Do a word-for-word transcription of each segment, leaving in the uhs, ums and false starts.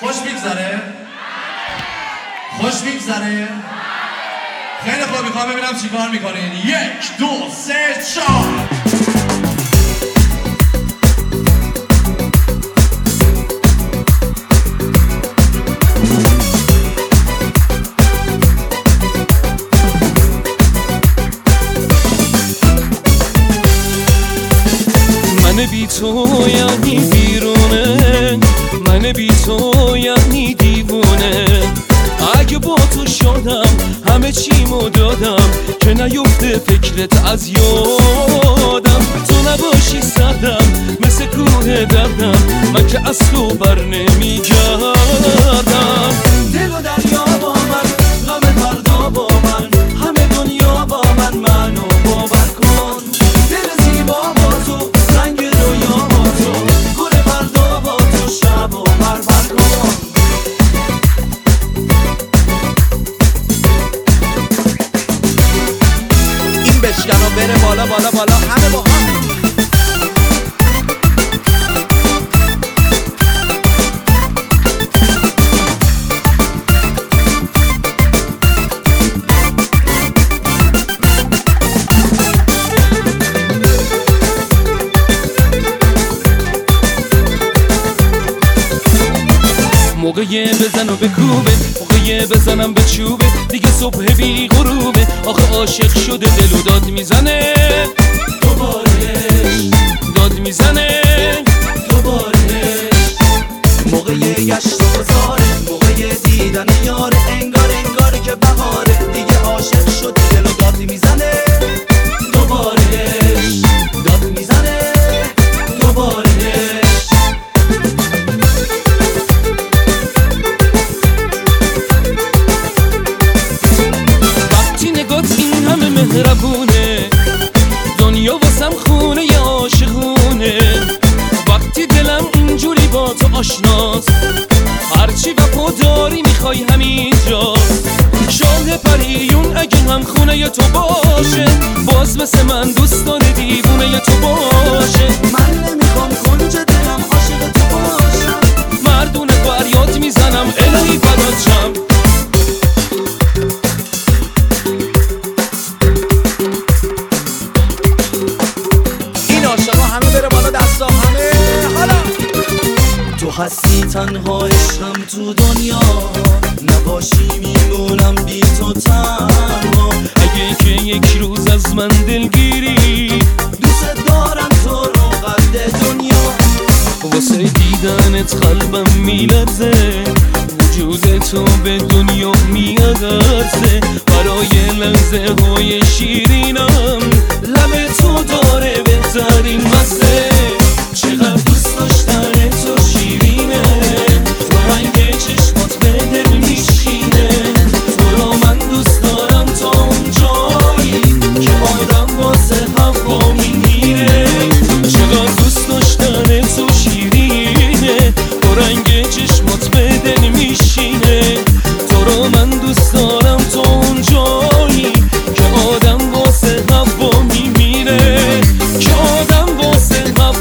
خوش میگذره؟ خوش میگذره؟ خیلی خوب، میخوام ببینم چی کار میکنین. یک دو سه چهار. من بی تو یعنی بیرونه، من بی تو یعنی دیوونه. اگه با تو شدم همه چیمو دادم که نیفته فکرت از یادم. تو نباشی صدم مثل کوه دردم، من که از تو بر نمیگردم. دل و دریا با من، غم فردا با من، همه دنیا با من، منو باور کن. دل زیبا با تو، رنگ رویا با تو، گل فردا با تو، شب و پرور کن. این بشکن و بره بالا بالا بالا، همه با هم. موقعی بزن و بکوبه، موقعی بزنم به چوبه، دیگه صبح بی غروبه. آخه عاشق شده دل و داد میزنه دوبارهش، داد میزنه دوبارهش. موقع گشت و بزاره، موقع دیدن یاره، انگار انگار که بهاره. دیگه عاشق شده دل و داد میزنه دوبارهش، داد میزنه دوبارهش. این همه مهربونه، دنیا واسم خونه ی عاشقونه. وقتی دلم اینجوری با تو آشناست، هرچی وفا داری میخوای همینجا. شاه پریون اگه هم خونه ی تو باشه، باز مثل من دوست داره دیوونه ی تو باشه. من نمیخوام کنج دلم عاشق تو باشم، مردونه فریاد میزنم الهی فدات شم. همه بره بالا دستا، همه حالا. تو هستی تنها عشقم تو دنیا، نباشی میمونم بی تو تنها. اگه که یک روز از من دلگیری، دوست دارم تو رو قد دنیا. واسه دیدنت قلبم میلرزه، وجود تو به دنیا میارزه. برای لحظه های شیرینم لب تو داره بهترین مزه. چقدر دوست داشتن تو شیرینه، تو رنگ چشمات به دل میشینه. تو رو من دوست دارم تا اون جایی که آدم واسه هوا میمیره. چقدر دوست داشتن تو شیرینه، تو رنگ چشمات به دل میشینه. تو رو من دوست دارم تا اون جایی که آدم واسه هوا میمیره، که آدم واسه هوا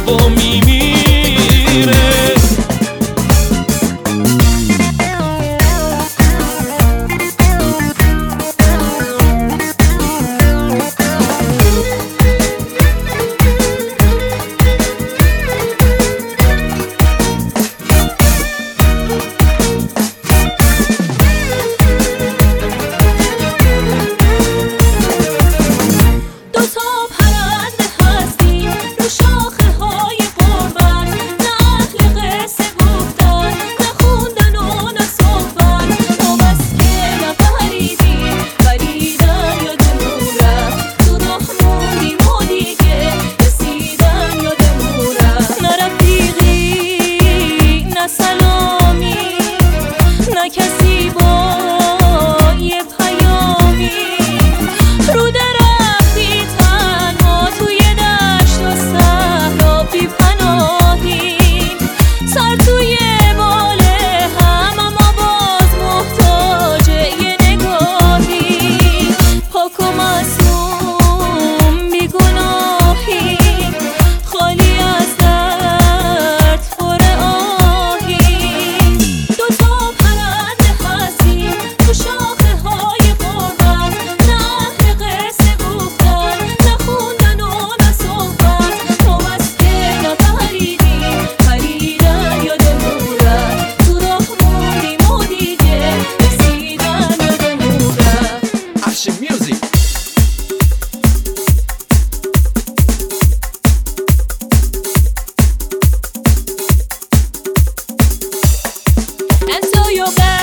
و